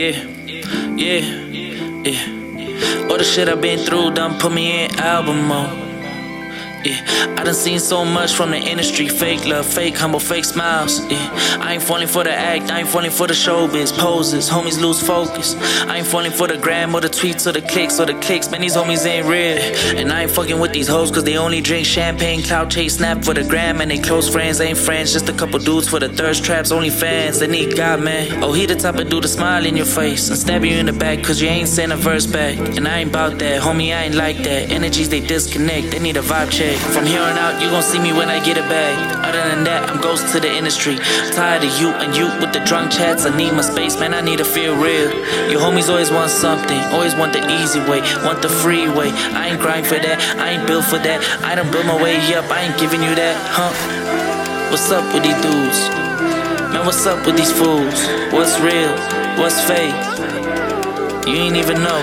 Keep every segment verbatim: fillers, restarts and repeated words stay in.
Yeah, yeah, yeah. All the shit I've been through done put me in album mode. Yeah, I done seen so much from the industry. Fake love, fake humble, fake smiles. Yeah, I ain't falling for the act, I ain't falling for the showbiz poses. Homies lose focus. I ain't falling for the gram or the tweets or the clicks or the clicks. Man, these homies ain't real. And I ain't fucking with these hoes cause they only drink champagne, clout chase, snap for the gram. And they close friends ain't friends, just a couple dudes for the thirst traps. Only fans, they need God, man. Oh, he the type of dude to smile in your face and stab you in the back cause you ain't sent a verse back. And I ain't bout that, homie, I ain't like that. Energies they disconnect, they need a vibe check. From here on out, you gon' see me when I get it back. Other than that, I'm ghost to the industry. Tired of you and you with the drunk chats. I need my space, man, I need to feel real. Your homies always want something, always want the easy way, want the freeway. I ain't grind for that, I ain't built for that. I done built my way up, I ain't giving you that, huh? What's up with these dudes? Man, what's up with these fools? What's real? What's fake? You ain't even know.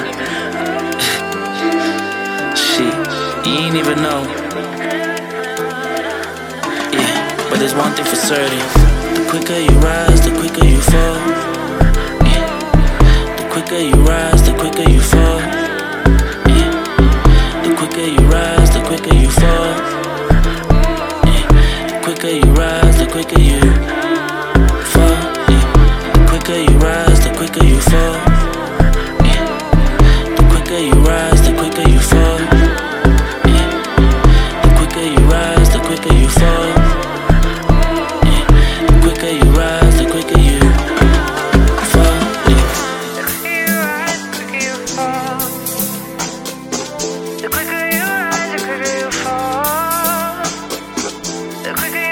Shit, you ain't even know. But there's one thing for certain. The quicker you rise, the quicker you fall. Yeah. The quicker you rise, the quicker you fall. Yeah. The quicker you rise, the quicker you fall. Yeah. The quicker you rise, the quicker you fall. Yeah. The quicker you rise, the quicker you fall. Yeah. The quicker you rise, the quicker you fall. Yeah. The quicker you rise, the quicker you fall. The quicker